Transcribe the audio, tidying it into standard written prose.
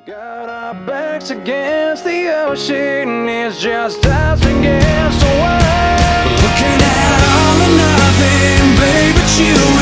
Got our backs against the ocean, it's just us against the world. Looking at all or nothing, baby, but you